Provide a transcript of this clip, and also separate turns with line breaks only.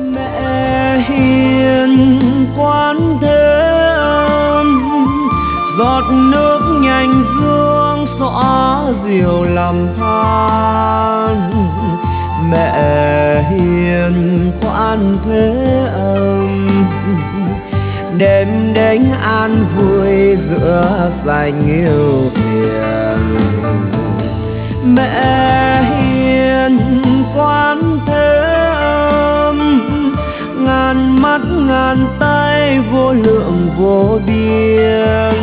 Mẹ hiền quán thế âm, giọt nước nhanh dương xóa diều lầm than. Mẹ hiền khoan thế âm, đêm đến an vui giữa dành yêu thiền. Mẹ hiền quán thế âm, ngàn mắt ngàn tay vô lượng vô biên.